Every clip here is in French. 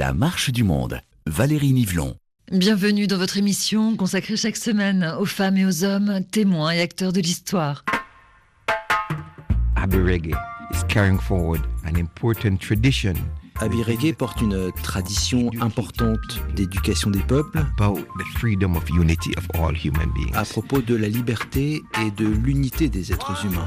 La marche du monde. Valérie Nivelon. Bienvenue dans votre émission consacrée chaque semaine aux femmes et aux hommes, témoins et acteurs de l'histoire. Abbey Reggae is carrying forward an important tradition. Abbey Reggae porte une tradition importante d'éducation des peuples About the freedom of unity of all human beings. à propos de la liberté et de l'unité des êtres humains.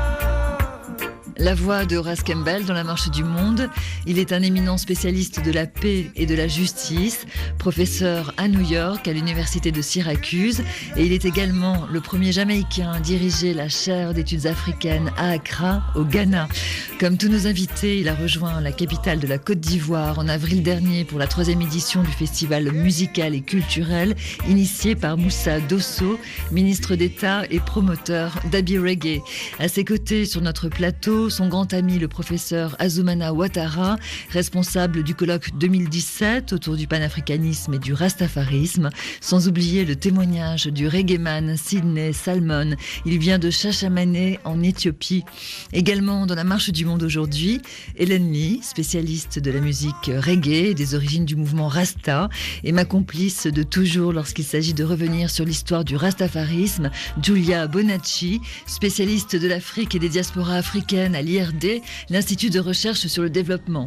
La voix de Horace Campbell dans La marche du monde. Il est un éminent spécialiste de la paix et de la justice, professeur à New York, à l'université de Syracuse, et il est également le premier Jamaïcain à diriger la chaire d'études africaines à Accra, au Ghana. Comme tous nos invités, il a rejoint la capitale de la Côte d'Ivoire en avril dernier pour la 3e édition du festival musical et culturel initié par Moussa Dosso, ministre d'État et promoteur d'Abbey Reggae. À ses côtés, sur notre plateau, son grand ami, le professeur Azumana Ouattara, responsable du colloque 2017 autour du panafricanisme et du rastafarisme, sans oublier le témoignage du reggaeman Sidney Salmon. Il vient de Chachamane en Éthiopie. Également dans la marche du monde aujourd'hui, Hélène Lee, spécialiste de la musique reggae et des origines du mouvement Rasta, et ma complice de toujours lorsqu'il s'agit de revenir sur l'histoire du rastafarisme, Giulia Bonacci, spécialiste de l'Afrique et des diasporas africaines à l'IRD, l'Institut de recherche sur le développement.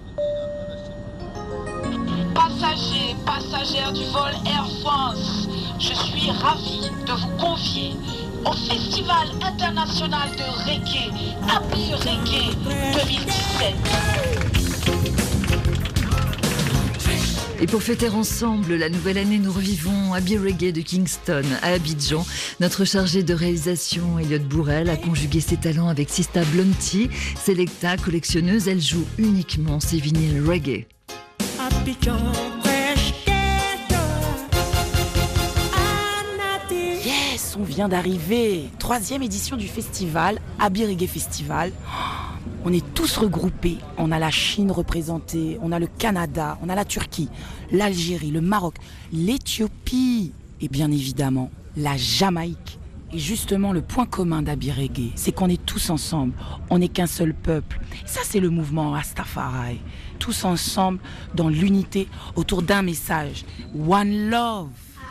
Passagères du vol Air France, je suis ravie de vous convier au Festival international de reggae, Abbey Reggae 2017. Et pour fêter ensemble la nouvelle année, nous revivons Abbey Reggae de Kingston à Abidjan. Notre chargée de réalisation, Elliot Bourrel, a conjugué ses talents avec Sista Blonty, Selecta, collectionneuse. Elle joue uniquement ses vinyles reggae. Yes, on vient d'arriver. 3e édition du festival, Abbey Reggae Festival. On est tous regroupés. On a la Chine représentée, on a le Canada, on a la Turquie, l'Algérie, le Maroc, l'Éthiopie et bien évidemment la Jamaïque. Et justement, le point commun d'Abbey Reggae, c'est qu'on est tous ensemble. On n'est qu'un seul peuple. Et ça, c'est le mouvement Rastafari. Tous ensemble dans l'unité autour d'un message. One Love.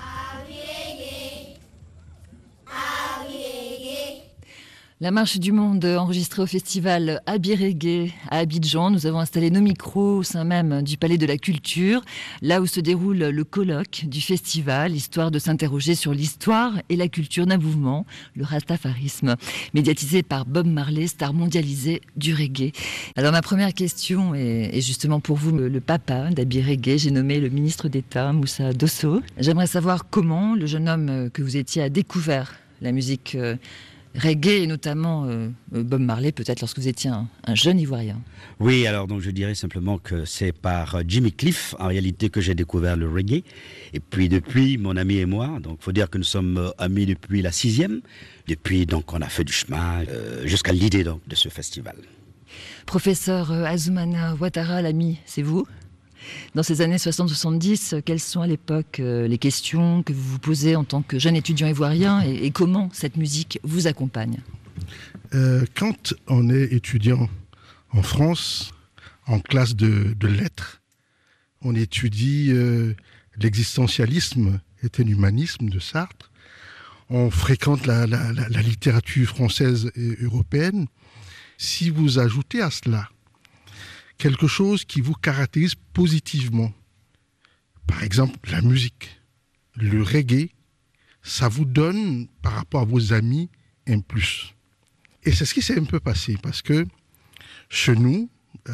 La marche du monde enregistrée au festival Abbey Reggae à Abidjan. Nous avons installé nos micros au sein même du Palais de la Culture, là où se déroule le colloque du festival, histoire de s'interroger sur l'histoire et la culture d'un mouvement, le rastafarisme, médiatisé par Bob Marley, star mondialisée du reggae. Alors ma première question est justement pour vous, le papa d'Abbey Reggae. J'ai nommé le ministre d'État, Moussa Dosso. J'aimerais savoir comment le jeune homme que vous étiez a découvert la musique reggae et notamment Bob Marley, peut-être lorsque vous étiez un jeune Ivoirien. Oui, alors donc je dirais simplement que c'est par Jimmy Cliff en réalité que j'ai découvert le reggae. Et puis depuis, mon ami et moi, donc faut dire que nous sommes amis depuis la 6e. Depuis donc on a fait du chemin jusqu'à l'idée donc de ce festival. Professeur Azumana Ouattara, l'ami, c'est vous ? Dans ces années 60-70, quelles sont à l'époque les questions que vous vous posez en tant que jeune étudiant ivoirien et comment cette musique vous accompagne ? Quand on est étudiant en France, en classe de lettres, on étudie l'existentialisme et l'humanisme de Sartre, on fréquente la littérature française et européenne. Si vous ajoutez à cela quelque chose qui vous caractérise positivement. Par exemple, la musique, le reggae, ça vous donne, par rapport à vos amis, un plus. Et c'est ce qui s'est un peu passé, parce que chez nous,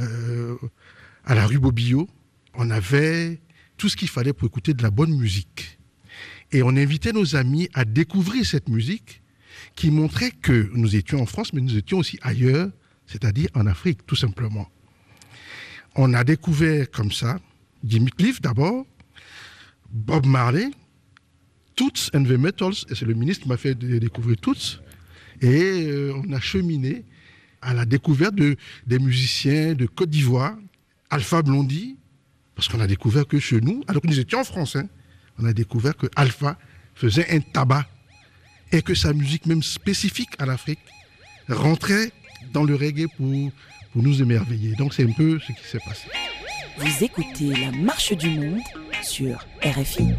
à la rue Bobillot, on avait tout ce qu'il fallait pour écouter de la bonne musique. Et on invitait nos amis à découvrir cette musique qui montrait que nous étions en France, mais nous étions aussi ailleurs, c'est-à-dire en Afrique, tout simplement. On a découvert comme ça, Jimmy Cliff d'abord, Bob Marley, Toots and the Metals, et c'est le ministre qui m'a fait découvrir Toots, et on a cheminé à la découverte des musiciens de Côte d'Ivoire, Alpha Blondy, parce qu'on a découvert que chez nous, alors que nous étions en France, on a découvert que Alpha faisait un tabac, et que sa musique même spécifique à l'Afrique rentrait dans le reggae pour nous émerveiller. Donc c'est un peu ce qui s'est passé. Vous écoutez La Marche du Monde sur RFI.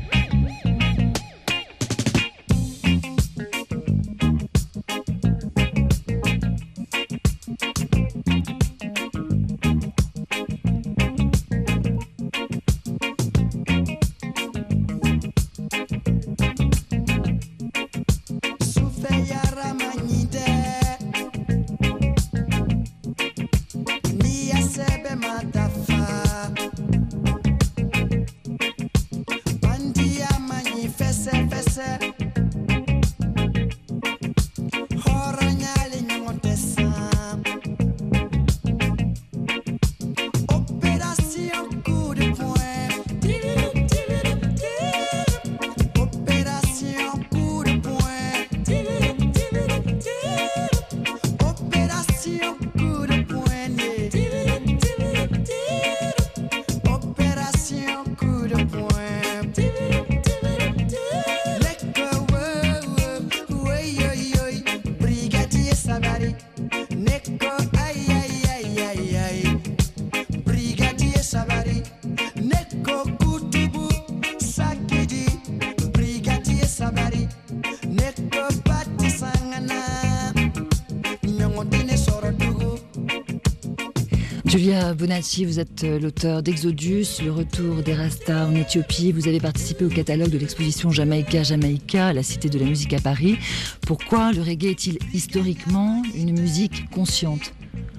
Julia Bonacci, vous êtes l'auteur d'Exodus, le retour des Rastas en Éthiopie. Vous avez participé au catalogue de l'exposition Jamaïca, à la Cité de la Musique à Paris. Pourquoi le reggae est-il historiquement une musique consciente ?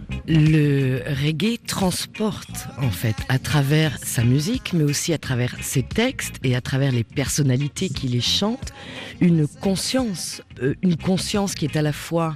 Le reggae transporte, en fait, à travers sa musique, mais aussi à travers ses textes et à travers les personnalités qui les chantent, une conscience qui est à la fois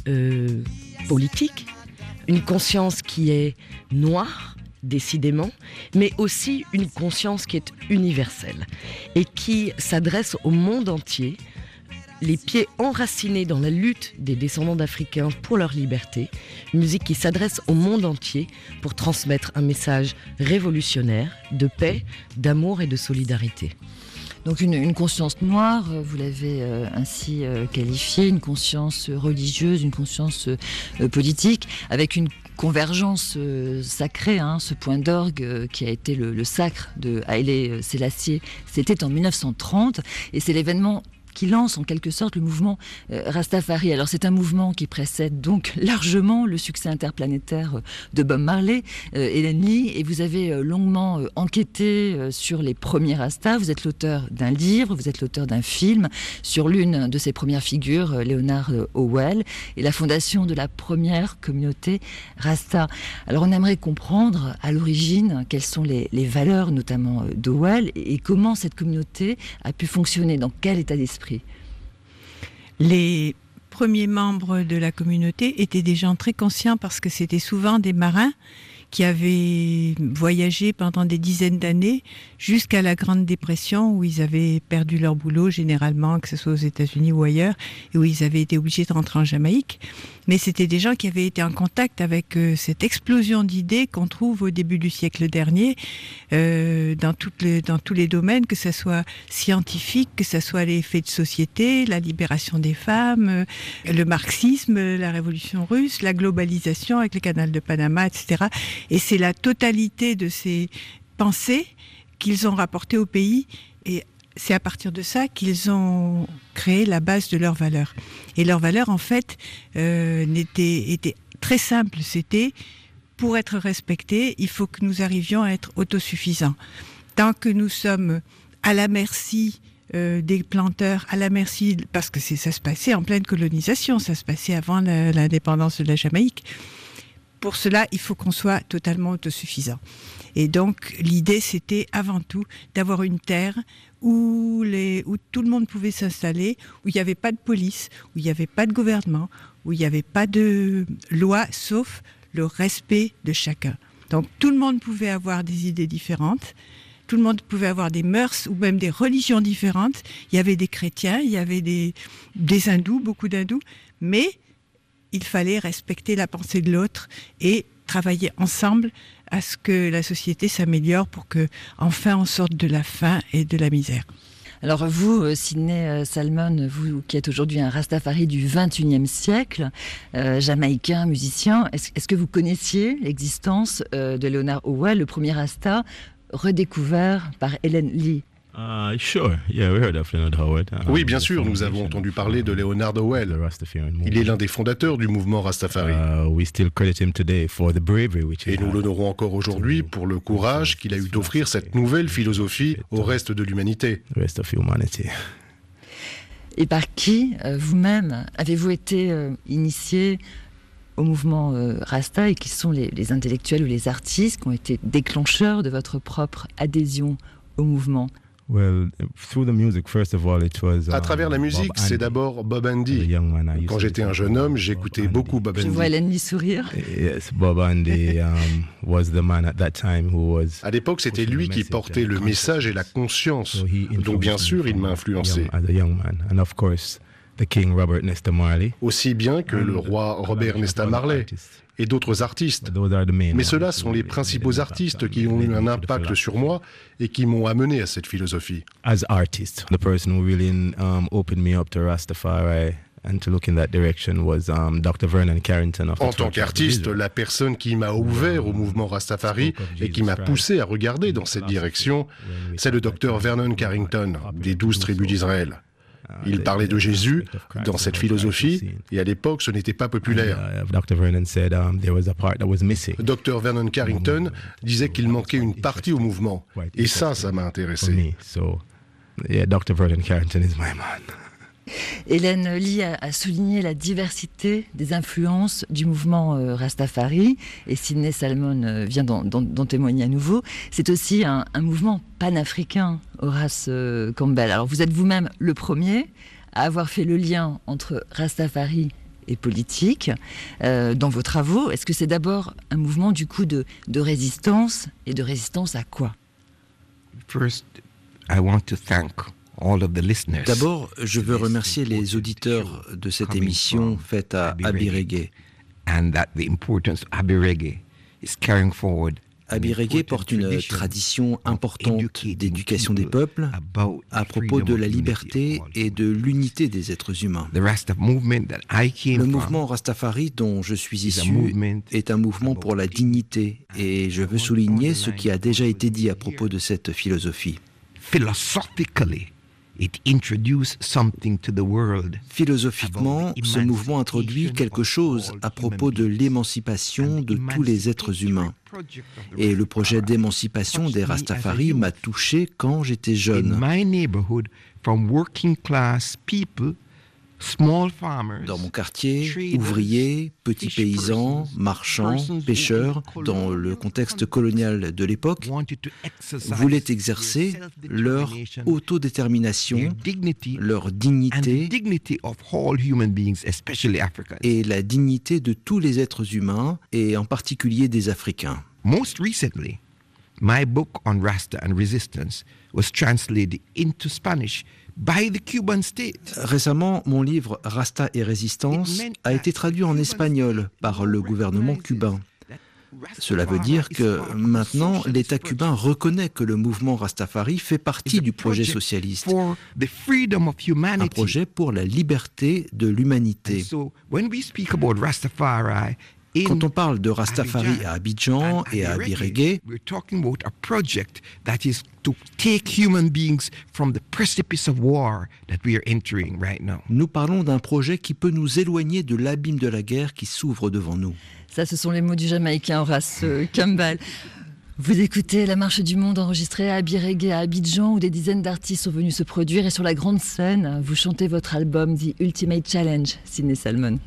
politique, une conscience qui est noire, décidément, mais aussi une conscience qui est universelle et qui s'adresse au monde entier, les pieds enracinés dans la lutte des descendants d'Africains pour leur liberté, une musique qui s'adresse au monde entier pour transmettre un message révolutionnaire de paix, d'amour et de solidarité. Donc une conscience noire, vous l'avez ainsi qualifiée, une conscience religieuse, une conscience politique, avec une convergence sacrée, ce point d'orgue qui a été le sacre de Haïlé Sélassié, c'était en 1930, et c'est l'événement qui lance en quelque sorte le mouvement Rastafari. Alors c'est un mouvement qui précède donc largement le succès interplanétaire de Bob Marley et l'ennemi, et vous avez longuement enquêté sur les premiers Rastas. Vous êtes l'auteur d'un livre, vous êtes l'auteur d'un film sur l'une de ces premières figures, Leonard Howell, et la fondation de la première communauté Rasta. Alors on aimerait comprendre à l'origine quelles sont les valeurs notamment d'Howell et comment cette communauté a pu fonctionner, dans quel état d'esprit. Les premiers membres de la communauté étaient des gens très conscients parce que c'était souvent des marins qui avaient voyagé pendant des dizaines d'années jusqu'à la Grande Dépression où ils avaient perdu leur boulot généralement, que ce soit aux États-Unis ou ailleurs, et où ils avaient été obligés de rentrer en Jamaïque. Mais c'était des gens qui avaient été en contact avec cette explosion d'idées qu'on trouve au début du siècle dernier dans tous les domaines, que ce soit scientifique, que ce soit les faits de société, la libération des femmes, le marxisme, la révolution russe, la globalisation avec le canal de Panama, etc. Et c'est la totalité de ces pensées qu'ils ont rapportées au pays, et c'est à partir de ça qu'ils ont créé la base de leurs valeurs. Et leurs valeurs, en fait, étaient très simples. C'était, pour être respectés, il faut que nous arrivions à être autosuffisants. Tant que nous sommes à la merci des planteurs, à la merci, parce que ça se passait en pleine colonisation, ça se passait avant l'indépendance de la Jamaïque. Pour cela, il faut qu'on soit totalement autosuffisant. Et donc, l'idée, c'était avant tout d'avoir une terre où tout le monde pouvait s'installer, où il n'y avait pas de police, où il n'y avait pas de gouvernement, où il n'y avait pas de loi, sauf le respect de chacun. Donc, tout le monde pouvait avoir des idées différentes, tout le monde pouvait avoir des mœurs ou même des religions différentes. Il y avait des chrétiens, il y avait des hindous, beaucoup d'hindous, mais il fallait respecter la pensée de l'autre et travailler ensemble à ce que la société s'améliore pour que enfin on sorte de la faim et de la misère. Alors vous, Sidney Salmon, vous qui êtes aujourd'hui un Rastafari du XXIe siècle, jamaïcain, musicien, est-ce que vous connaissiez l'existence de Leonard Howell, le premier Rasta redécouvert par Helen Lee? Oui, bien sûr, nous avons entendu parler de Leonard Howell. Il est l'un des fondateurs du mouvement Rastafari. Et nous l'honorons encore aujourd'hui pour le courage qu'il a eu d'offrir cette nouvelle philosophie au reste de l'humanité. Et par qui, vous-même, avez-vous été initié au mouvement Rasta, et qui sont les intellectuels ou les artistes qui ont été déclencheurs de votre propre adhésion au mouvement? À travers la musique, c'est d'abord Bob Andy. Quand j'étais un jeune homme, j'écoutais beaucoup Bob Andy. Je vois Hélène sourire. À l'époque, c'était lui qui portait le message et la conscience. Donc bien sûr, il m'a influencé. Aussi bien que le roi Robert Nesta Marley et d'autres artistes. Mais ceux-là sont les principaux artistes qui ont eu un impact sur moi et qui m'ont amené à cette philosophie. En tant qu'artiste, la personne qui m'a ouvert au mouvement Rastafari et qui m'a poussé à regarder dans cette direction, c'est le Dr Vernon Carrington, des 12 tribus d'Israël. Il parlait de Jésus dans cette philosophie, et à l'époque, ce n'était pas populaire. Dr Vernon Carrington disait qu'il manquait une partie au mouvement, et ça m'a intéressé. Dr Vernon Carrington is my man. Hélène Lee a souligné la diversité des influences du mouvement Rastafari, et Sidney Salmon vient d'en témoigner à nouveau. C'est aussi un mouvement panafricain, Horace Campbell. Alors vous êtes vous-même le premier à avoir fait le lien entre Rastafari et politique dans vos travaux. Est-ce que c'est d'abord un mouvement du coup de résistance, et de résistance à quoi? First, I want to thank D'abord, je veux remercier les auditeurs de cette émission faite à Abbey Reggae. Abbey Reggae porte une tradition importante d'éducation des peuples à propos de la liberté et de l'unité des êtres humains. Le mouvement Rastafari dont je suis issu est un mouvement pour la dignité, et je veux souligner ce qui a déjà été dit à propos de cette philosophie. Philosophiquement, ce mouvement introduit quelque chose à propos de l'émancipation de tous les êtres humains. Et le projet d'émancipation des Rastafari m'a touché quand j'étais jeune. Dans mon quartier, ouvriers, petits paysans, marchands, pêcheurs, dans le contexte colonial de l'époque, voulaient exercer leur autodétermination, leur dignité et la dignité de tous les êtres humains, et en particulier des Africains. Most recently, my book on Rasta and resistance was translated into Spanish by the Cuban state. Récemment, mon livre Rasta et résistance a été traduit en espagnol par le gouvernement cubain. Cela veut dire que maintenant, l'État cubain reconnaît que le mouvement Rastafari fait partie du projet socialiste, un projet pour la liberté de l'humanité. Quand on parle de Rastafari à Abidjan et à Abbey Reggae, nous parlons d'un projet qui peut nous éloigner de l'abîme de la guerre qui s'ouvre devant nous. Ça, ce sont les mots du Jamaïcain Horace Campbell. Vous écoutez La Marche du Monde, enregistrée à Abbey Reggae à Abidjan, où des dizaines d'artistes sont venus se produire, et sur la grande scène, vous chantez votre album The Ultimate Challenge, Sidney Salmon.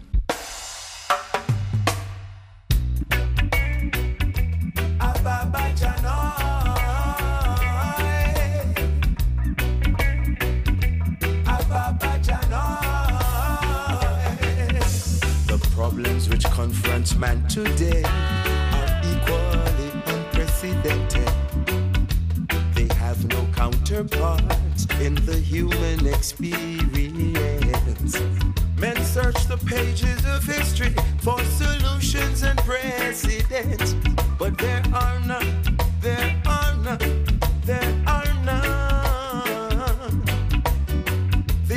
Which confronts man today are equally unprecedented. They have no counterparts in the human experience. Men search the pages of history for solutions and precedents, but there are none, there are none, there are none.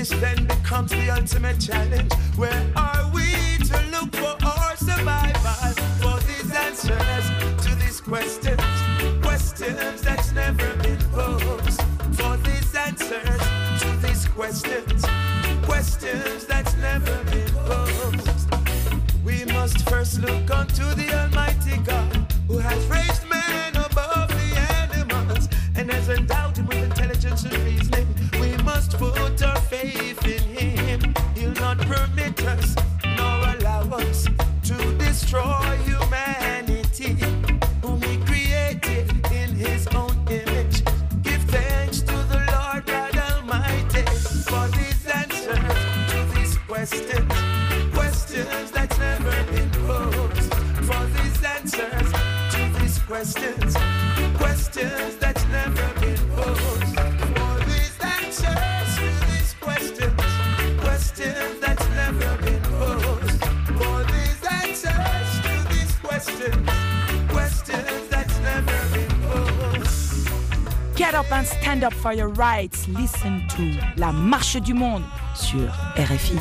This then becomes the ultimate challenge. Where are we to look for our survival? For these answers to these questions, questions that's never been posed. For these answers to these questions, questions that's never been posed. We must first look unto the Almighty God, who has raised man above the animals and has endowed him with intelligence and reasoning. We must put our faith in him. He'll not permit us nor allow us to destroy humanity, whom he created in his own image. Give thanks to the Lord God Almighty for these answers to these questions, questions that's never been posed. For these answers to these questions, questions that's never been posed. For these answers to these questions, questions that's never been posed. For these answers to these questions, questions that's never been posed. Get up and stand up for your rights. Listen to La Marche du Monde sur RFI.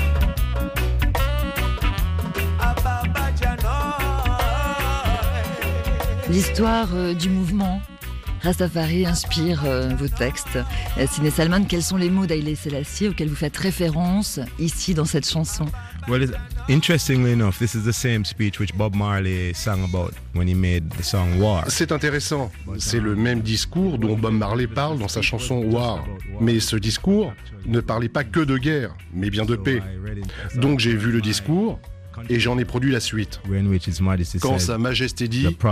L'histoire du mouvement Rastafari inspire vos textes. Sine Salman, quels sont les mots d'Haïlé Sélassié auxquels vous faites référence ici dans cette chanson? Well, interestingly enough, this is the same speech which Bob Marley sang about when he made the song War. C'est intéressant. C'est le même discours dont Bob Marley parle dans sa chanson War. Mais ce discours ne parlait pas que de guerre, mais bien de paix. Donc j'ai vu le discours et j'en ai produit la suite. Quand Sa Majesté dit «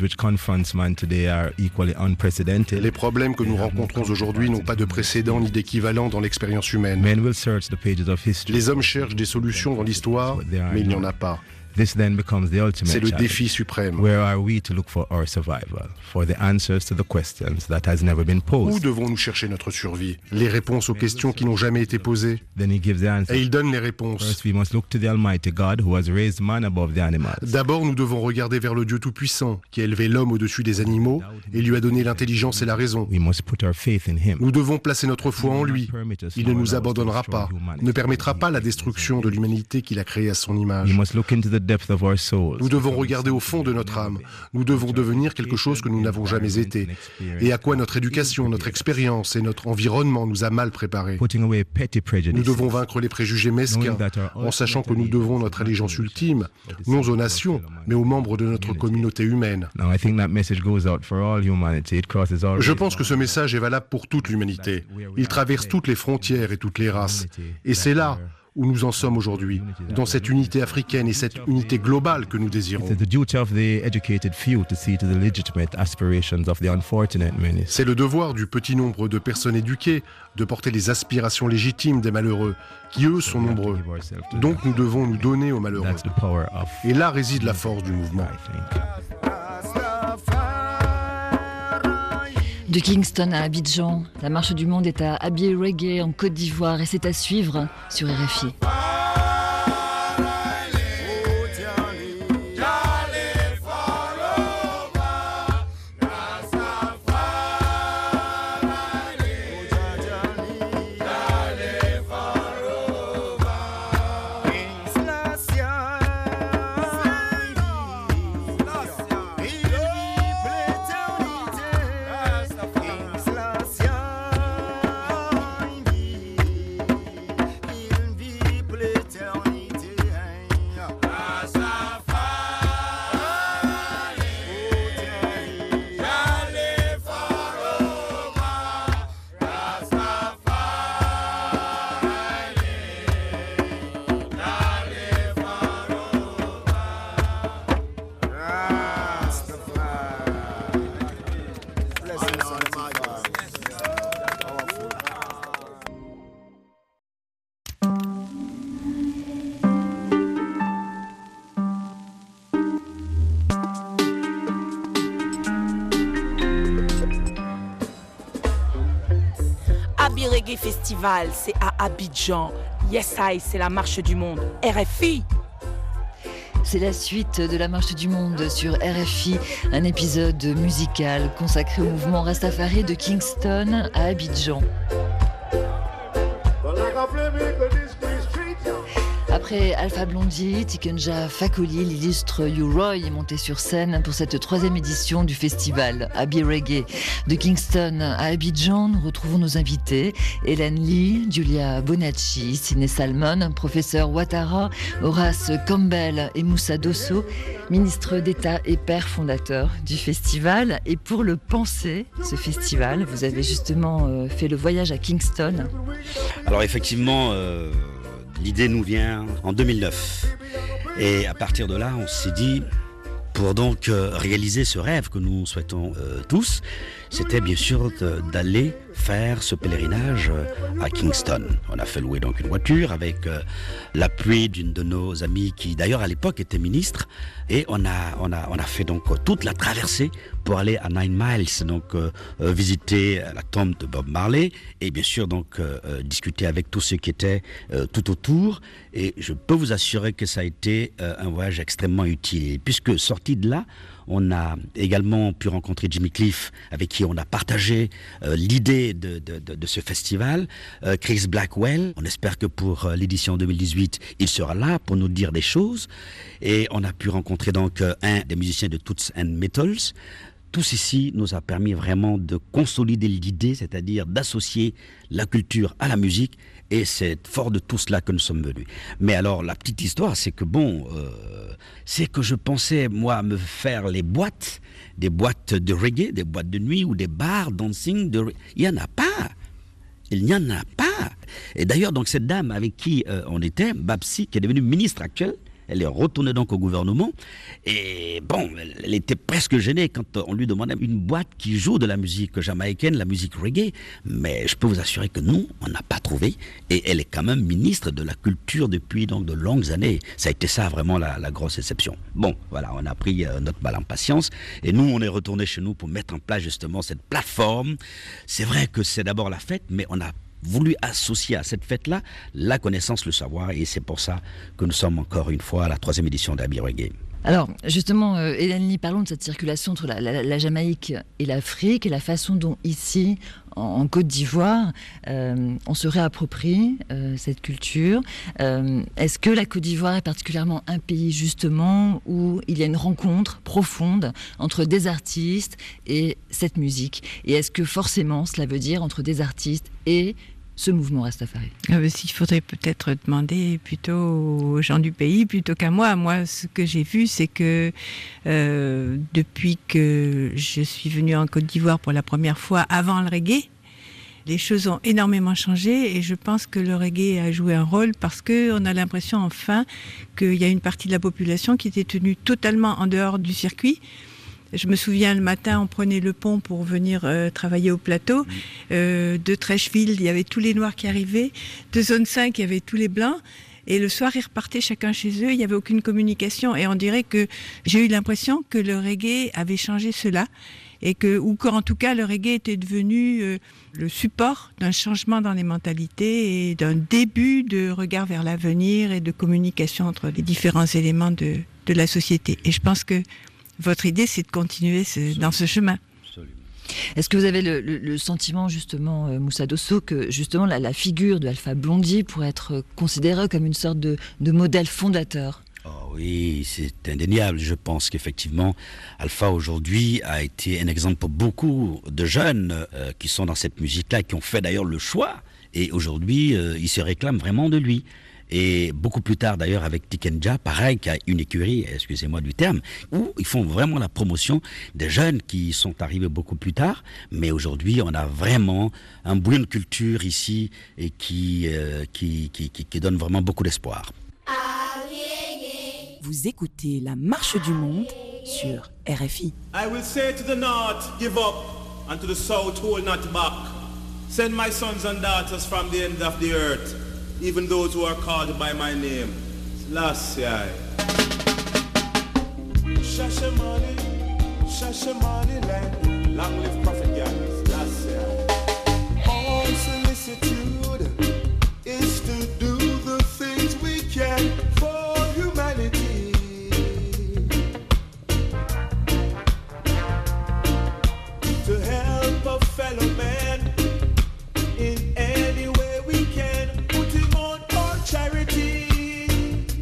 Les problèmes que nous rencontrons aujourd'hui n'ont pas de précédent ni d'équivalent dans l'expérience humaine. Les hommes cherchent des solutions dans l'histoire, mais il n'y en a pas. » This then becomes the ultimate C'est le challenge. défi suprême. Where are we to look for our survival, for the answers to the questions that has never been posed? Où devons-nous chercher notre survie? Les réponses aux questions qui n'ont jamais été posées. Then he gives the answer. Et il donne les réponses. First, we must look to the Almighty God who has raised man above the animals. D'abord, nous devons regarder vers le Dieu Tout-Puissant, qui a élevé l'homme au-dessus des animaux et lui a donné l'intelligence et la raison. We must put our faith in him. Nous devons placer notre foi en lui. Il ne nous abandonnera pas, ne permettra pas la destruction de l'humanité qu'il a créée à son image. We must look into the depth of our soul. Nous devons regarder au fond de notre âme. Nous devons devenir quelque chose que nous n'avons jamais été et à quoi notre éducation, notre expérience et notre environnement nous a mal préparés. Nous devons vaincre les préjugés mesquins en sachant que nous devons notre allégeance ultime, non aux nations, mais aux membres de notre communauté humaine. Je pense que ce message est valable pour toute l'humanité. Il traverse toutes les frontières et toutes les races. Et c'est là où nous en sommes aujourd'hui, dans cette unité africaine et cette unité globale que nous désirons. C'est le devoir du petit nombre de personnes éduquées de porter les aspirations légitimes des malheureux, qui eux sont nombreux. Donc nous devons nous donner aux malheureux. Et là réside la force du mouvement. De Kingston à Abidjan, la marche du monde est à Abbey Reggae en Côte d'Ivoire et c'est à suivre sur RFI. Abbey Reggae Festival, c'est à Abidjan. Yes I, c'est la marche du monde. RFI. C'est la suite de la marche du monde sur RFI, un épisode musical consacré au mouvement Rastafari de Kingston à Abidjan. Après Alpha Blondy, Tikenja Fakoly, l'illustre U-Roy est monté sur scène pour cette 3e édition du festival Abbey Reggae. De Kingston à Abidjan, nous retrouvons nos invités. Hélène Lee, Julia Bonacci, Sidney Salmon, professeur Ouattara, Horace Campbell et Moussa Dosso, ministre d'État et père fondateur du festival. Et pour le penser, ce festival, vous avez justement fait le voyage à Kingston. Alors effectivement, l'idée nous vient en 2009. Et à partir de là, on s'est dit, pour donc réaliser ce rêve que nous souhaitons tous, c'était bien sûr d'aller faire ce pèlerinage à Kingston. On a fait louer donc une voiture avec l'appui d'une de nos amies qui d'ailleurs à l'époque était ministre, et on a fait donc toute la traversée pour aller à 9 Miles, donc visiter la tombe de Bob Marley et bien sûr donc discuter avec tous ceux qui étaient tout autour. Et je peux vous assurer que ça a été un voyage extrêmement utile, puisque sorti de là, on a également pu rencontrer Jimmy Cliff, avec qui on a partagé l'idée de ce festival. Chris Blackwell, on espère que pour l'édition 2018, il sera là pour nous dire des choses. Et on a pu rencontrer donc un des musiciens de Toots and Metals. Tout ceci nous a permis vraiment de consolider l'idée, c'est-à-dire d'associer la culture à la musique, et c'est fort de tout cela que nous sommes venus. Mais alors, la petite histoire, c'est que c'est que je pensais, moi, me faire des boîtes de reggae, des boîtes de nuit ou des bars dancing il n'y en a pas. Il n'y en a pas. Et d'ailleurs, donc, cette dame avec qui on était, Babsi, qui est devenue ministre actuelle, elle est retournée donc au gouvernement, et bon, elle était presque gênée quand on lui demandait une boîte qui joue de la musique jamaïcaine, la musique reggae, mais je peux vous assurer que nous, on n'a pas trouvé, et elle est quand même ministre de la culture depuis donc de longues années. Ça a été ça vraiment la grosse exception. Bon, voilà, on a pris notre mal en patience, et nous, on est retourné chez nous pour mettre en place justement cette plateforme. C'est vrai que c'est d'abord la fête, mais on a voulu associer à cette fête-là la connaissance, le savoir, et c'est pour ça que nous sommes encore une fois à la 3e édition d'Abbey Reggae. Alors, justement, Hélène Lee, parlons de cette circulation entre la Jamaïque et l'Afrique, et la façon dont ici, en Côte d'Ivoire, on se réapproprie cette culture. Est-ce que la Côte d'Ivoire est particulièrement un pays, justement, où il y a une rencontre profonde entre des artistes et cette musique? Et est-ce que forcément, cela veut dire entre des artistes et ce mouvement Rastafari? Il faudrait peut-être demander plutôt aux gens du pays plutôt qu'à moi. Moi, ce que j'ai vu, c'est que depuis que je suis venue en Côte d'Ivoire pour la première fois avant le reggae, les choses ont énormément changé, et je pense que le reggae a joué un rôle parce qu'on a l'impression enfin qu'il y a une partie de la population qui était tenue totalement en dehors du circuit. Je me souviens, le matin, on prenait le pont pour venir travailler au plateau. De Trècheville, il y avait tous les Noirs qui arrivaient. De Zone 5, il y avait tous les Blancs. Et le soir, ils repartaient chacun chez eux. Il n'y avait aucune communication. Et on dirait que j'ai eu l'impression que le reggae avait changé cela. Ou qu'en tout cas, le reggae était devenu le support d'un changement dans les mentalités et d'un début de regard vers l'avenir et de communication entre les différents éléments de la société. Et je pense que votre idée, c'est de continuer dans ce chemin. Est-ce que vous avez le sentiment, justement, Moussa Dosso, que justement la figure de Alpha Blondy pourrait être considérée comme une sorte de modèle fondateur? Oh oui, c'est indéniable. Je pense qu'effectivement, Alpha aujourd'hui a été un exemple pour beaucoup de jeunes qui sont dans cette musique-là, qui ont fait d'ailleurs le choix. Et aujourd'hui, ils se réclament vraiment de lui. Et beaucoup plus tard d'ailleurs avec Tikenja, pareil, qui a une écurie, excusez-moi du terme, où ils font vraiment la promotion des jeunes qui sont arrivés beaucoup plus tard. Mais aujourd'hui, on a vraiment un bouillon de culture ici et qui donne vraiment beaucoup d'espoir. Vous écoutez La Marche du Monde sur RFI. I will say to the north, give up, and to the south, hold not back. Send my sons and daughters from the ends of the earth, even those who are called by my name. Selassie. Shashamani, Shashamani land, long live Prophet Gan. Selassie. All solicitude is to do the things we can for humanity. To help a fellow man in any way we can, put him on our charity.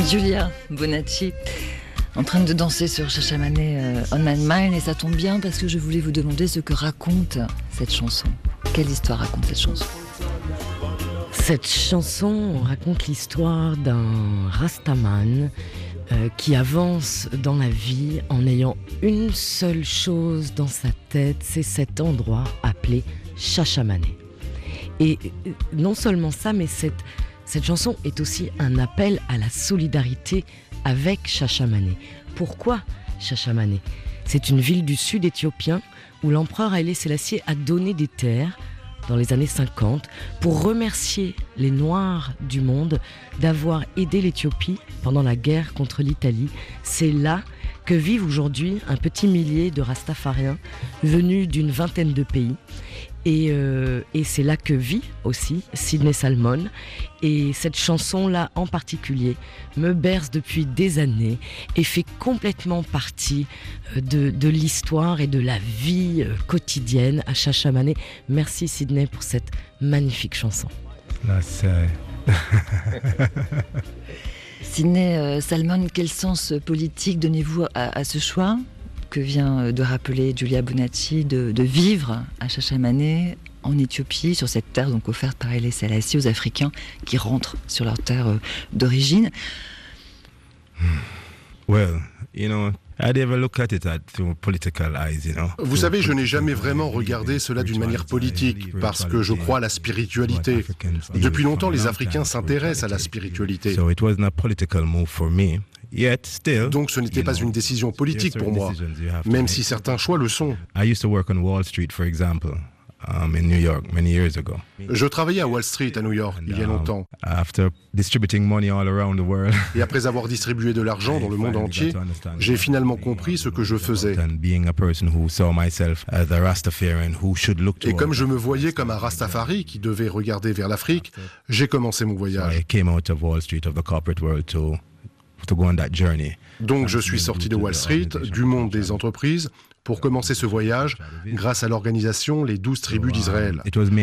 Giulia Bonacci, en train de danser sur Shashamane On My Mind, et ça tombe bien parce que je voulais vous demander ce que raconte cette chanson. Quelle histoire raconte cette chanson? Cette chanson raconte l'histoire d'un Rastaman qui avance dans la vie en ayant une seule chose dans sa tête, c'est cet endroit appelé Shashamane. Et non seulement ça, mais cette chanson est aussi un appel à la solidarité avec Shashamane. Pourquoi Shashamane? C'est une ville du sud éthiopien où l'empereur Haïlé Sélassié a donné des terres dans les années 50 pour remercier les Noirs du monde d'avoir aidé l'Éthiopie pendant la guerre contre l'Italie. C'est là que vivent aujourd'hui un petit millier de Rastafariens venus d'une vingtaine de pays. Et c'est là que vit aussi Sidney Salmon. Et cette chanson-là en particulier me berce depuis des années et fait complètement partie de l'histoire et de la vie quotidienne à Shashamane. Merci Sidney pour cette magnifique chanson. Sidney Salmon, quel sens politique donnez-vous à ce choix que vient de rappeler Giulia Bonacci de vivre à Shashamane, en Éthiopie, sur cette terre donc offerte par Haïlé Sélassié aux Africains qui rentrent sur leur terre d'origine? Well, you know, I never look at it through political eyes, you know. Vous savez, je n'ai jamais vraiment regardé cela d'une manière politique, parce que je crois à la spiritualité. Depuis longtemps, les Africains s'intéressent à la spiritualité. So it wasn't a political move for me. Yet still, donc ce n'était pas une décision politique pour moi, même si certains choix le sont. I used to work on Wall Street, for example, in New York many years ago. Je travaillais à Wall Street à New York il y a longtemps. After distributing money all around the world, et après avoir distribué de l'argent dans le monde entier, j'ai finalement compris ce que je faisais. Et comme je me voyais comme un Rastafari qui devait regarder vers l'Afrique, j'ai commencé mon voyage. Donc je suis sorti de Wall Street, du monde des entreprises, pour commencer ce voyage grâce à l'organisation Les 12 tribus d'Israël.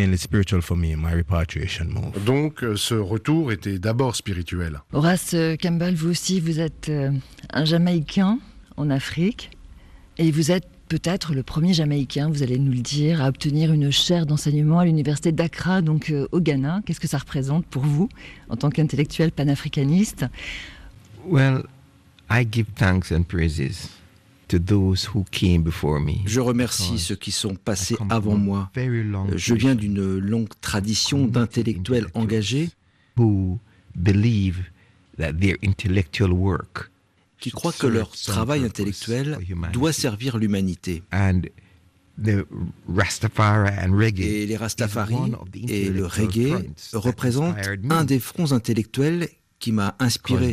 Donc ce retour était d'abord spirituel. Horace Campbell, vous aussi, vous êtes un Jamaïcain en Afrique, et vous êtes peut-être le premier Jamaïcain, vous allez nous le dire, à obtenir une chaire d'enseignement à l'université d'Accra, donc au Ghana. Qu'est-ce que ça représente pour vous, en tant qu'intellectuel panafricaniste? Well, I give thanks and praises to those who came before me. Je remercie ceux qui sont passés avant moi. Je viens d'une longue tradition d'intellectuels engagés who believe that their intellectual work qui croient que leur travail intellectuel doit servir l'humanité. The Rastafari and reggae, et les Rastafari et le reggae représentent un des fronts intellectuels qui m'a inspiré,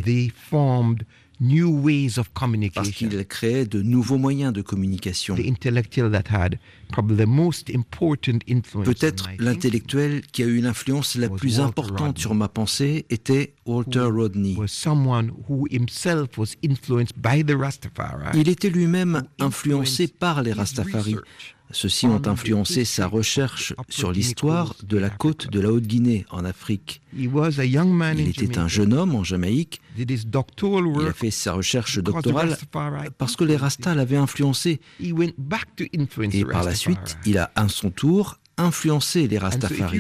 parce qu'ils créaient de nouveaux moyens de communication. Peut-être l'intellectuel qui a eu l'influence la plus importante sur ma pensée était Walter Rodney. Il était lui-même influencé par les Rastafari. Ceux-ci ont influencé sa recherche sur l'histoire de la côte de la Haute-Guinée en Afrique. Il était un jeune homme en Jamaïque. Il a fait sa recherche doctorale parce que les Rastas l'avaient influencé. Et par la suite, il a à son tour influencé les Rastafari.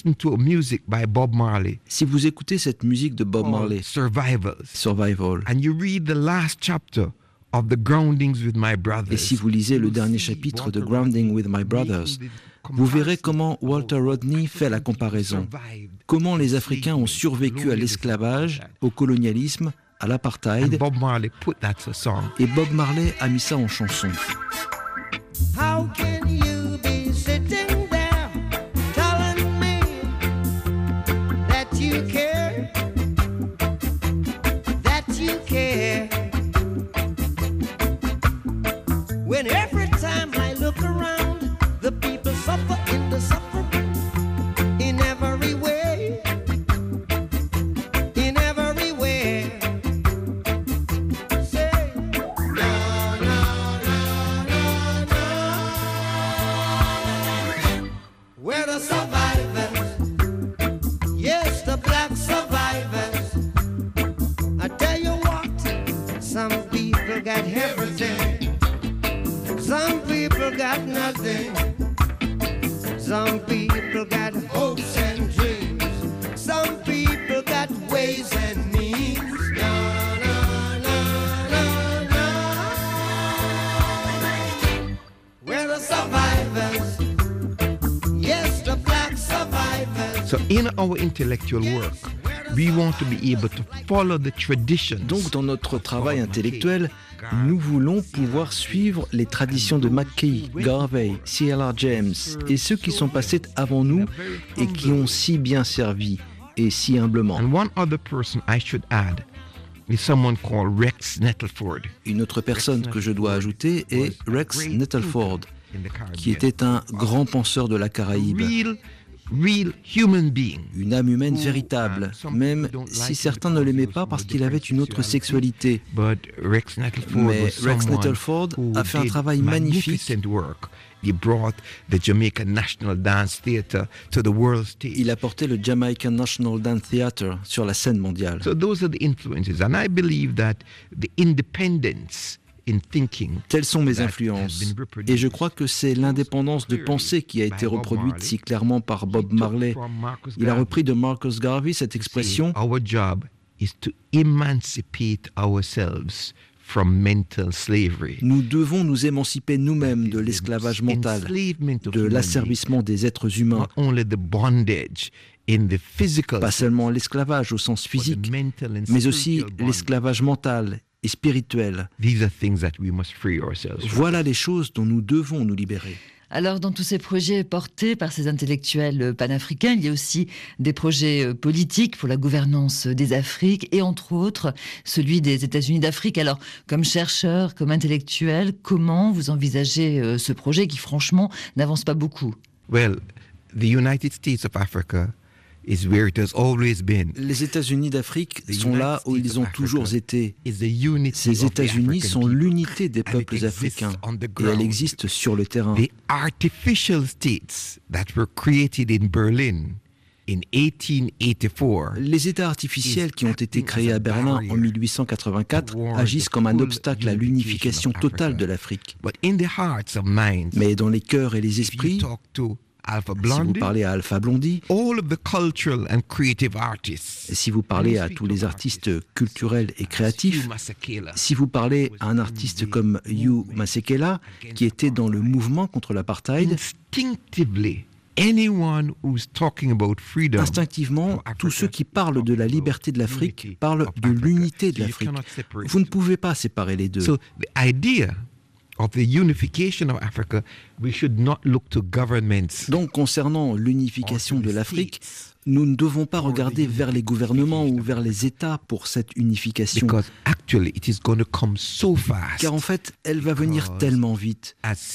Si vous écoutez cette musique de Bob Marley, Survival, et si vous lisez le dernier chapitre de Grounding with My Brothers, vous verrez comment Walter Rodney fait la comparaison. Comment les Africains ont survécu à l'esclavage, au colonialisme, à l'apartheid. Et Bob Marley a mis ça en chanson. How can you be sitting there telling me that you care, when every time I look around, the people suffer in the suffering, in every way, in every way. Say, no, no, no, no, no. got everything. Some people got nothing. Some people got hopes and dreams. Some people got ways and means. No, no, no, no, no. We're the survivors. Yes, the black survivors. So in our intellectual work, we want to be able to follow the traditions. Donc dans notre travail intellectuel, nous voulons pouvoir suivre les traditions de McKay, Garvey, C.L.R. James et ceux qui sont passés avant nous et qui ont si bien servi et si humblement. And one other person I should add is someone called Rex Nettleford. Une autre personne que je dois ajouter est Rex Nettleford, qui était un grand penseur de la Caraïbe. Real human being. Une âme humaine véritable, même si certains ne l'aimaient pas parce qu'il avait une autre sexualité. Mais Rex Nettleford a fait un travail magnifique. Il a porté le Jamaican National Dance Theatre sur la scène mondiale. So those are the influences, and I believe that the independence in thinking. Telles sont mes influences. Et je crois que c'est l'indépendance de pensée qui a été reproduite si clairement par Bob Marley. Il a repris de Marcus Garvey cette expression. Our job is to emancipate ourselves from mental slavery. Nous devons nous émanciper nous-mêmes de l'esclavage mental, de l'asservissement des êtres humains. Not only the bondage in the physical, pas seulement l'esclavage au sens physique, mais aussi l'esclavage mental et spirituel. Voilà les choses dont nous devons nous libérer. Alors, dans tous ces projets portés par ces intellectuels panafricains, il y a aussi des projets politiques pour la gouvernance des Afriques et, entre autres, celui des États-Unis d'Afrique. Alors, comme chercheur, comme intellectuel, comment vous envisagez ce projet qui, franchement, n'avance pas beaucoup? Well, the United States of Africa is where it has always been. Les États-Unis d'Afrique sont là où ils ont toujours été. Ces États-Unis sont l'unité des peuples africains et elle existe sur le terrain. The artificial states that were created in Berlin in 1884. Les États artificiels qui ont été créés à Berlin en 1884 agissent comme un obstacle à l'unification totale de l'Afrique. Mais dans les cœurs et les esprits, si vous parlez à Alpha Blondy, et si vous parlez à tous les artistes culturels et créatifs, si vous parlez à un artiste comme Hugh Masekela, qui était dans le mouvement contre l'apartheid, instinctivement, tous ceux qui parlent de la liberté de l'Afrique parlent de l'unité de l'Afrique. Vous ne pouvez pas séparer les deux. Donc, concernant l'unification de l'Afrique, nous ne devons pas regarder vers les gouvernements ou vers les États pour cette unification. Car en fait, elle va venir tellement vite.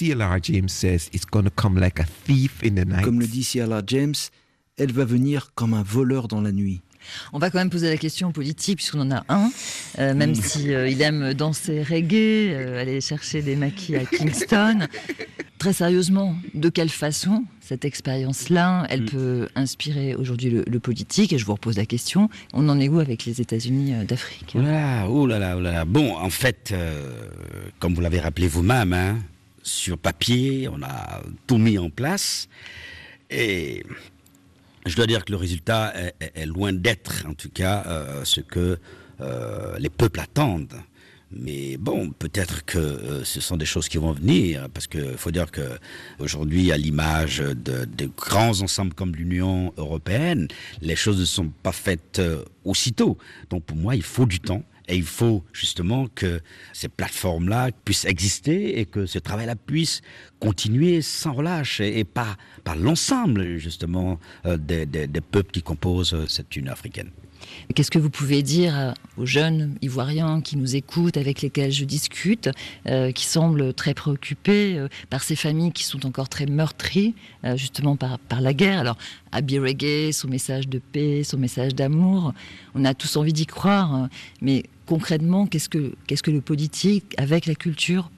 Comme le dit C.L.R. James, elle va venir comme un voleur dans la nuit. On va quand même poser la question politique, puisqu'on en a un, même si il aime danser reggae, aller chercher des maquis à Kingston. Très sérieusement, de quelle façon cette expérience-là, elle peut inspirer aujourd'hui le politique? Et je vous repose la question, on en est où avec les États-Unis d'Afrique? Oh là là. Bon, en fait, comme vous l'avez rappelé vous-même, hein, sur papier, on a tout mis en place. Et je dois dire que le résultat est loin d'être, en tout cas, ce que les peuples attendent. Mais bon, peut-être que ce sont des choses qui vont venir, parce qu'il faut dire qu'aujourd'hui, à l'image de grands ensembles comme l'Union européenne, les choses ne sont pas faites aussitôt. Donc pour moi, il faut du temps. Et il faut justement que ces plateformes-là puissent exister et que ce travail-là puisse continuer sans relâche et par l'ensemble justement des peuples qui composent cette Union africaine. Qu'est-ce que vous pouvez dire aux jeunes Ivoiriens qui nous écoutent, avec lesquels je discute, qui semblent très préoccupés par ces familles qui sont encore très meurtries, justement par la guerre? Alors, Abi Reggae, son message de paix, son message d'amour, on a tous envie d'y croire, mais concrètement, qu'est-ce que le politique, avec la culture,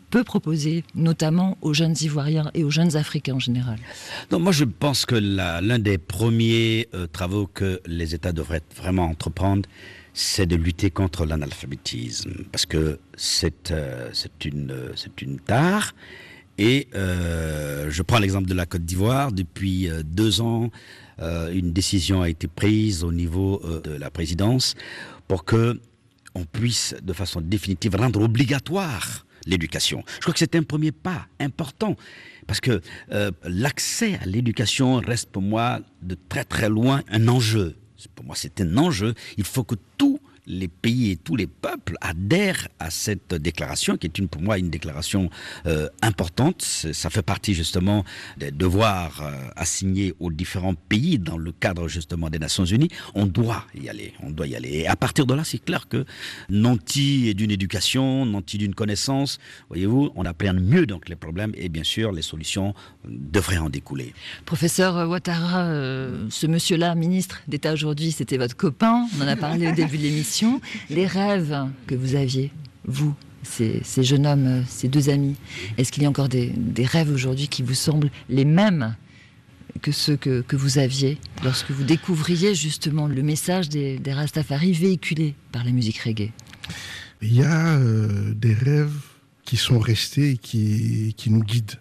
peut proposer, notamment aux jeunes Ivoiriens et aux jeunes Africains en général? Donc moi je pense que l'un des premiers travaux que les États devraient vraiment entreprendre, c'est de lutter contre l'analphabétisme, parce que c'est une tare. Et je prends l'exemple de la Côte d'Ivoire. Depuis 2 ans, une décision a été prise au niveau de la présidence pour que on puisse de façon définitive rendre obligatoire l'éducation. Je crois que c'est un premier pas important, parce que l'accès à l'éducation reste pour moi de très très loin un enjeu. Pour moi, c'est un enjeu. Il faut que tous les pays et tous les peuples adhèrent à cette déclaration, qui est pour moi une déclaration importante. Ça fait partie justement des devoirs assignés aux différents pays dans le cadre justement des Nations Unies. On doit y aller. Et à partir de là, c'est clair que nanti d'une éducation, nanti d'une connaissance, voyez-vous, on appréhende mieux donc les problèmes et bien sûr les solutions devraient en découler. Professeur Ouattara, ce monsieur-là, ministre d'État aujourd'hui, c'était votre copain. On en a parlé au début de l'émission. Les rêves que vous aviez, vous, ces jeunes hommes, ces 2 amis, est-ce qu'il y a encore des rêves aujourd'hui qui vous semblent les mêmes que ceux que vous aviez lorsque vous découvriez justement le message des Rastafari véhiculé par la musique reggae? Il y a des rêves qui sont restés et qui nous guident.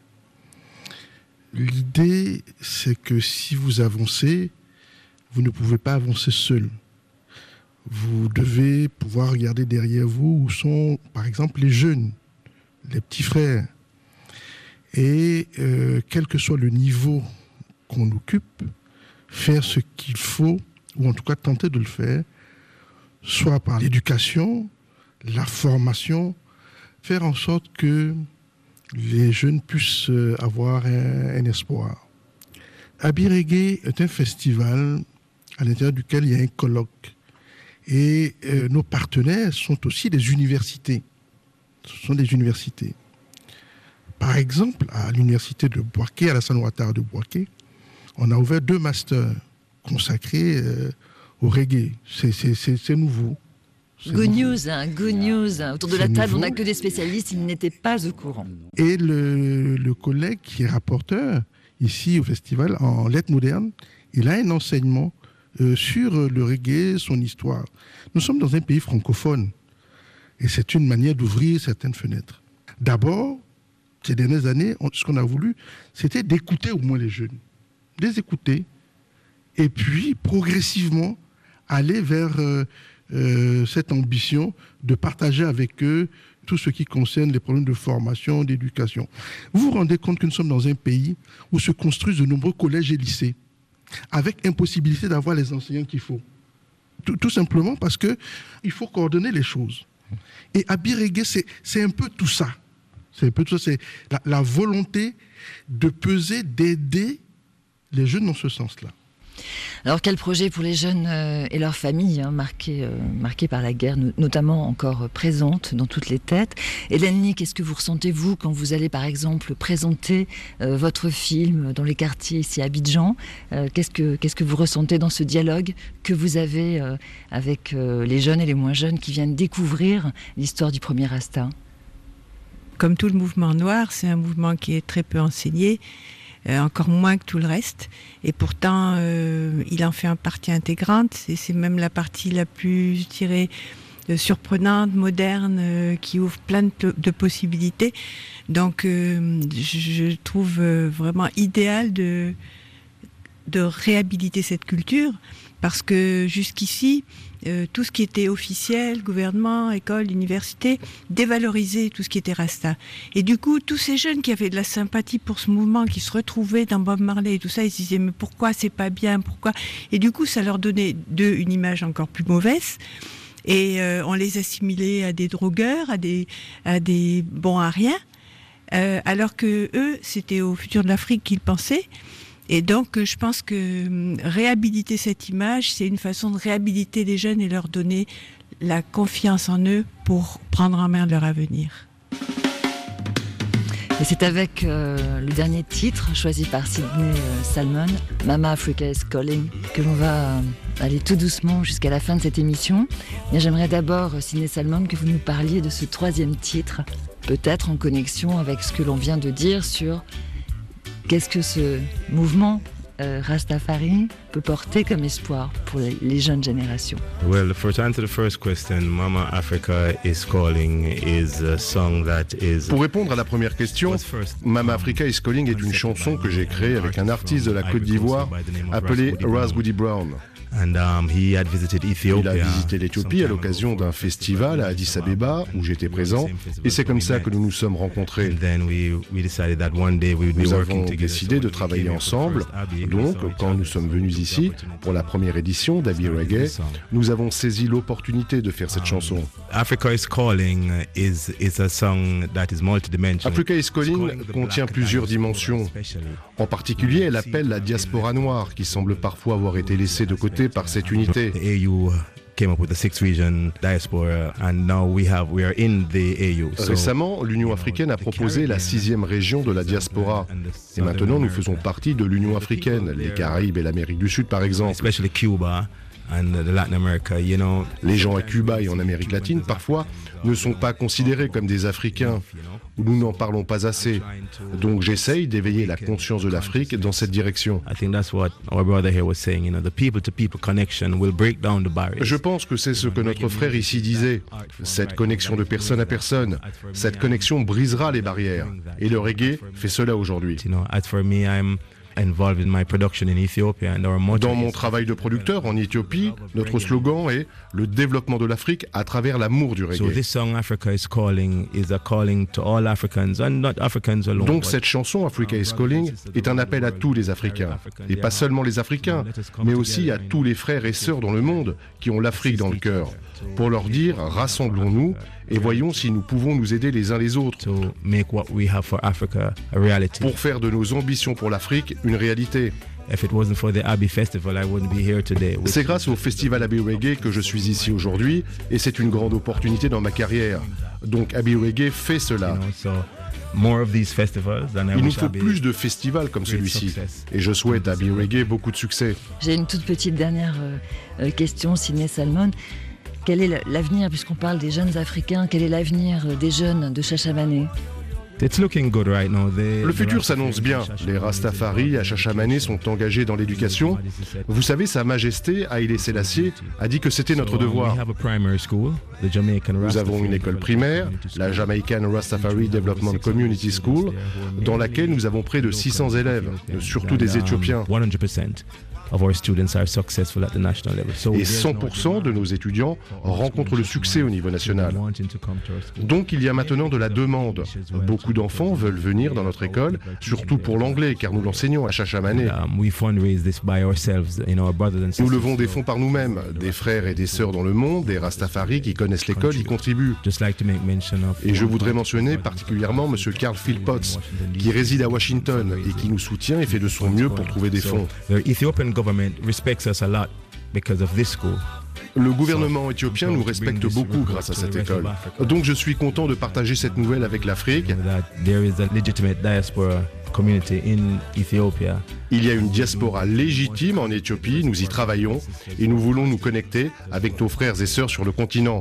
L'idée, c'est que si vous avancez, vous ne pouvez pas avancer seul. Vous devez pouvoir regarder derrière vous où sont, par exemple, les jeunes, les petits frères. Et quel que soit le niveau qu'on occupe, faire ce qu'il faut, ou en tout cas tenter de le faire, soit par l'éducation, la formation, faire en sorte que les jeunes puissent avoir un espoir. Abbey Reggae est un festival à l'intérieur duquel il y a un colloque. Et nos partenaires sont aussi des universités. Ce sont des universités. Par exemple, à l'université de Bouaké, à Alassane Ouattara de Bouaké, on a ouvert 2 masters consacrés au reggae. C'est nouveau. Good news. Autour de la table, nouveau. On n'a que des spécialistes, ils n'étaient pas au courant. Et le collègue qui est rapporteur ici au festival en lettres modernes, il a un enseignement sur le reggae, son histoire. Nous sommes dans un pays francophone et c'est une manière d'ouvrir certaines fenêtres. D'abord, ces dernières années, ce qu'on a voulu, c'était d'écouter au moins les jeunes, de les écouter et puis progressivement aller vers cette ambition de partager avec eux tout ce qui concerne les problèmes de formation, d'éducation. Vous vous rendez compte que nous sommes dans un pays où se construisent de nombreux collèges et lycées, avec impossibilité d'avoir les enseignants qu'il faut. Tout simplement parce qu'il faut coordonner les choses. Et Abbey Reggae, c'est un peu tout ça. C'est la volonté de peser, d'aider les jeunes dans ce sens-là. Alors quel projet pour les jeunes et leurs familles, marquées par la guerre, notamment encore présentes dans toutes les têtes. Hélène Lee, qu'est-ce que vous ressentez, vous, quand vous allez par exemple présenter votre film dans les quartiers ici à Abidjan? Qu'est-ce que vous ressentez dans ce dialogue que vous avez avec les jeunes et les moins jeunes qui viennent découvrir l'histoire du premier Rasta? Comme tout le mouvement noir, c'est un mouvement qui est très peu enseigné. Encore moins que tout le reste, et pourtant il en fait une partie intégrante. C'est même la partie la plus, je dirais, surprenante, moderne, qui ouvre plein de possibilités. Donc je trouve vraiment idéal de réhabiliter cette culture, parce que jusqu'ici, tout ce qui était officiel, gouvernement, école, université, dévalorisait tout ce qui était Rasta. Et du coup, tous ces jeunes qui avaient de la sympathie pour ce mouvement, qui se retrouvaient dans Bob Marley et tout ça, ils se disaient mais pourquoi c'est pas bien, pourquoi? Et du coup, ça leur donnait une image encore plus mauvaise. Et on les assimilait à des drogueurs, à des bons à rien, alors que eux, c'était au futur de l'Afrique qu'ils pensaient. Et donc, je pense que réhabiliter cette image, c'est une façon de réhabiliter les jeunes et leur donner la confiance en eux pour prendre en main leur avenir. Et c'est avec le dernier titre choisi par Sidney Salmon, Mama Africa is Calling, que l'on va aller tout doucement jusqu'à la fin de cette émission. Mais j'aimerais d'abord, Sidney Salmon, que vous nous parliez de ce 3e titre, peut-être en connexion avec ce que l'on vient de dire sur qu'est-ce que ce mouvement Rastafari peut porter comme espoir pour les jeunes générations. Well, to answer the first question, Mama Africa is Calling is a song that is... Pour répondre à la première question, Mama Africa is Calling est une chanson que j'ai créée avec un artiste de la Côte d'Ivoire appelé Ras Goody Brown. Il a visité l'Éthiopie à l'occasion d'un festival à Addis Abeba où j'étais présent et c'est comme ça que nous nous sommes rencontrés. Nous avons décidé de travailler ensemble. Donc, quand nous sommes venus ici pour la première édition d'Abbey Reggae, nous avons saisi l'opportunité de faire cette chanson. Africa is Calling is a song that is multidimensional. Africa is Calling contient plusieurs dimensions. En particulier, elle appelle la diaspora noire qui semble parfois avoir été laissée de côté par cette unité. Récemment, l'Union africaine a proposé la 6e région de la diaspora. Et maintenant, nous faisons partie de l'Union africaine, les Caraïbes et l'Amérique du Sud par exemple. Les gens à Cuba et en Amérique latine, parfois, ne sont pas considérés comme des Africains, ou nous n'en parlons pas assez. Donc j'essaye d'éveiller la conscience de l'Afrique dans cette direction. Je pense que c'est ce que notre frère ici disait. Cette connexion de personne à personne, cette connexion brisera les barrières. Et le reggae fait cela aujourd'hui. Dans mon travail de producteur en Éthiopie, notre slogan est « Le développement de l'Afrique à travers l'amour du reggae ». Donc cette chanson « Africa is Calling » est un appel à tous les Africains. Et pas seulement les Africains, mais aussi à tous les frères et sœurs dans le monde qui ont l'Afrique dans le cœur. Pour leur dire « Rassemblons-nous » et voyons si nous pouvons nous aider les uns les autres pour faire de nos ambitions pour l'Afrique une réalité. C'est grâce au Festival Abbey Reggae que je suis ici aujourd'hui et c'est une grande opportunité dans ma carrière. Donc Abbey Reggae fait cela. Il nous faut plus de festivals comme celui-ci et je souhaite à Abbey Reggae beaucoup de succès. J'ai une toute petite dernière question, Sidney Salmon. Quel est l'avenir, puisqu'on parle des jeunes Africains, quel est l'avenir des jeunes de Shashamane ? Le futur s'annonce bien. Les Rastafari à Shashamane sont engagés dans l'éducation. Vous savez, Sa Majesté Haïlé Sélassié a dit que c'était notre devoir. Nous avons une école primaire, la Jamaican Rastafari Development Community School, dans laquelle nous avons près de 600 élèves, surtout des Éthiopiens. Et 100% de nos étudiants rencontrent le succès au niveau national. Donc il y a maintenant de la demande. Beaucoup d'enfants veulent venir dans notre école, surtout pour l'anglais, car nous l'enseignons à Shashamane. Nous levons des fonds par nous-mêmes. Des frères et des sœurs dans le monde, des Rastafari qui connaissent l'école y contribuent. Et je voudrais mentionner particulièrement M. Carl Philpotts, qui réside à Washington et qui nous soutient et fait de son mieux pour trouver des fonds. Le gouvernement éthiopien nous respecte beaucoup grâce à cette école. Donc je suis content de partager cette nouvelle avec l'Afrique. Il y a une diaspora légitime en Éthiopie, nous y travaillons et nous voulons nous connecter avec nos frères et sœurs sur le continent.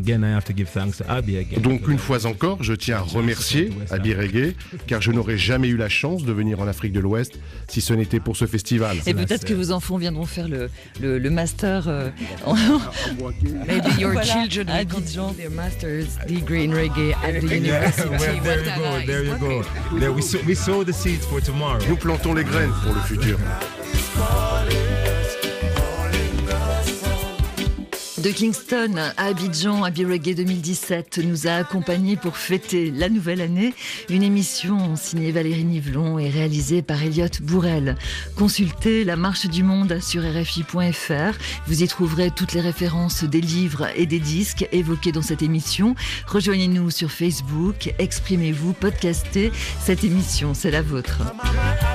Donc une fois encore, je tiens à remercier Abbey Reggae car je n'aurais jamais eu la chance de venir en Afrique de l'Ouest si ce n'était pour ce festival. Et peut-être que vos enfants viendront faire le master. Maybe your children will continue their master's degree in reggae at the university. There you go. We sow the seeds for tomorrow. Nous plantons les graines pour le futur. De Kingston à Abidjan, Abbey Reggae 2017 nous a accompagnés pour fêter la nouvelle année. Une émission signée Valérie Nivelon et réalisée par Elliot Bourrel. Consultez La Marche du Monde sur RFI.fr. Vous y trouverez toutes les références des livres et des disques évoqués dans cette émission. Rejoignez-nous sur Facebook, exprimez-vous, podcastez. Cette émission, c'est la vôtre.